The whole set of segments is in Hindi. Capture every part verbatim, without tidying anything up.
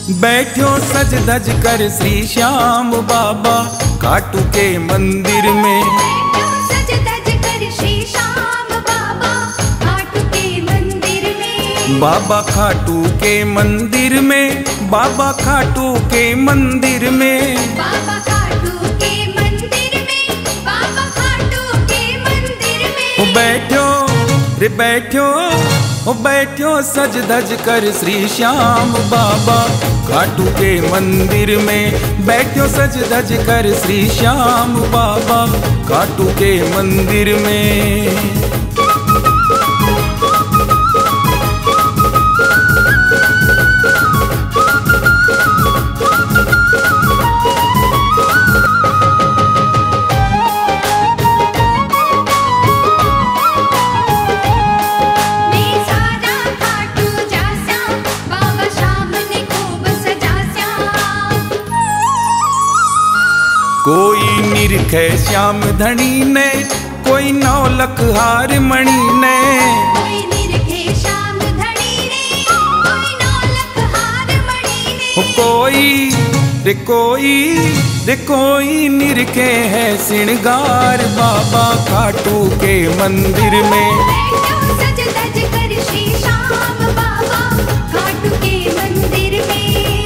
बैठो सज धज कर श्री श्याम बाबा खाटू के मंदिर में। बैठो सज धज कर श्री श्याम बाबा खाटू के मंदिर में। बाबा खाटू के मंदिर में, बाबा खाटू के मंदिर में, बाबा खाटू के मंदिर में, बाबा खाटू के मंदिर में। ओ बैठो रे बैठो, ओ बैठो सज धज कर श्री श्याम बाबा खाटू के मंदिर में। बैठो सज धज कर श्री श्याम बाबा खाटू के मंदिर में। कोई निरखे श्याम धनी ने, कोई नौलख हार मणि ने, कोई निरखे श्याम धनी ने, कोई नौलख हार मणि ने। कोई रे कोई रे कोई निरखे है श्रृंगार बाबा खाटू के मंदिर में। बैठो सज धज कर श्री श्याम बाबा खाटू के मंदिर में।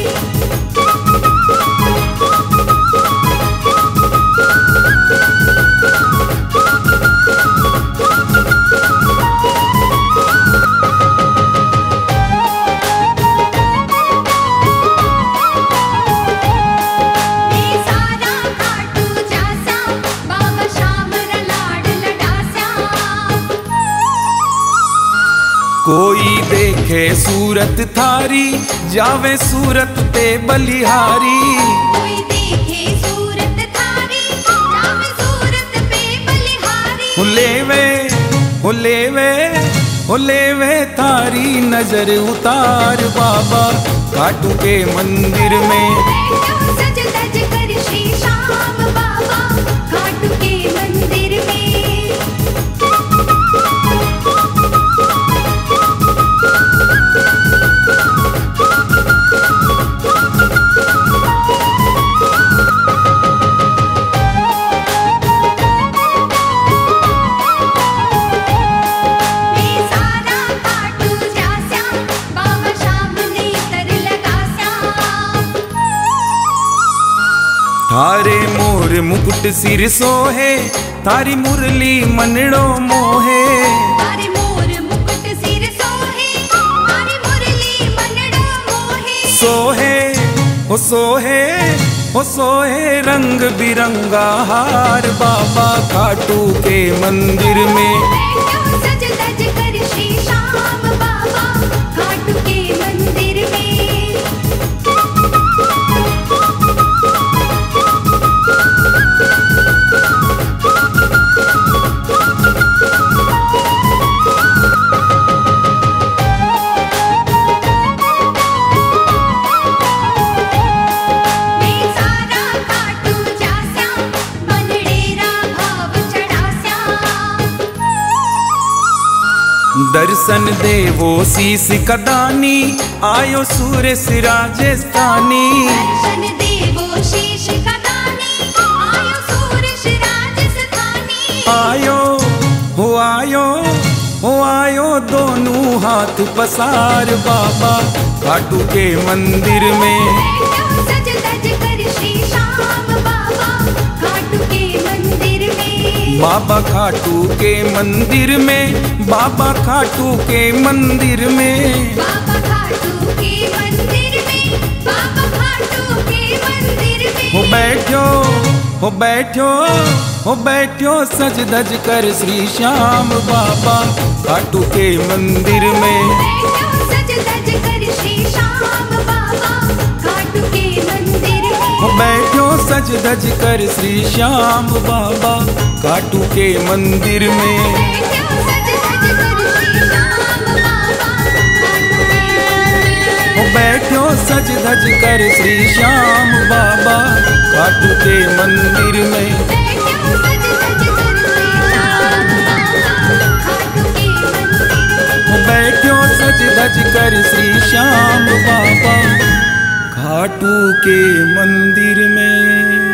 कोई देखे सूरत थारी, जावे सूरत ते बलिहारी। कोई देखे सूरत थारी, जावे सूरत पे बलिहारी। हो लेवे हो लेवे हो लेवे थारी नजर उतार बाबा खाटू के मंदिर में। बैठो सज धज कर श्री श्याम बाबा खाटू के मंदिर में। थारे मोर मुकुट सिर सोहे, थारी मुरली मनड़ो मोहे। थारे मोर मुकुट सिर सोहे, थारी मुरली मनड़ो मोहे। सोहे हो सोहे हो सोहे रंग बिरंगा हार बाबा खाटू के मंदिर में। बैठो सज धज कर श्री श्याम बाबा खाटू के मंदिर में। दर्शन देवो शीस कदानी, आयो सूरज राजस्थानी। दर्शन देवो शीश कदानी, आयो सूरज राजस्थानी। आयो हो आयो हो आयो दोनों हाथ पसार बाबा खाटू के मंदिर में। बैठो सज धज कर श्री श्याम बाबा खाटू के मंदिर में। बाबा खाटू के मंदिर में, बाबा खाटू के मंदिर में। बाबा खाटू के मंदिर में, बाबा खाटू के मंदिर में। हो बैठो हो बैठो हो बैठो सज धज कर श्री श्याम बाबा खाटू के मंदिर में। बैठो सज धज कर श्री श्याम बाबा खाटू के मंदिर में। हो बैठो सज धज कर श्री श्याम बाबा खाटू के मंदिर में। बैठो सज धज कर श्री श्याम बाबा खाटू के मंदिर में। हो बैठो सज धज कर श्री श्याम बाबा खाटू के मंदिर में। बैठो सज धज कर श्री श्याम बाबा खाटू के मंदिर में। बैठो सज धज कर श्री श्याम बाबा खाटू के मंदिर में।